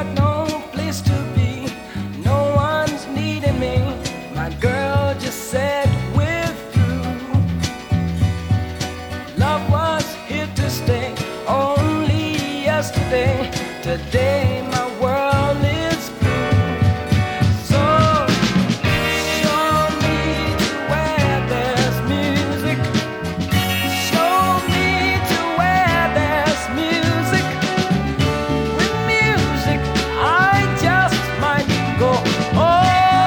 like no place to be. No one's needing me. My girl just said we're through. Love was here to stay only yesterday. Today my world is blue. So show me to where there's music. Show me to where there's music. With music I just might go. Oh,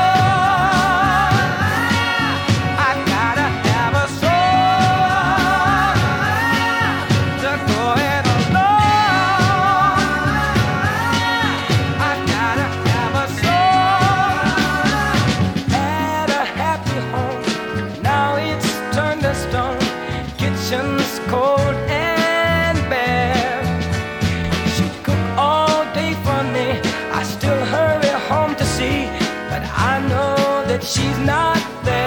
I gotta have a soul to go it alone. I gotta have a soul at a happy home. Now it's turned to stone. Kitchen's cold and bare. She cook all day for me. I still hurry home to see, but I know that she's not there.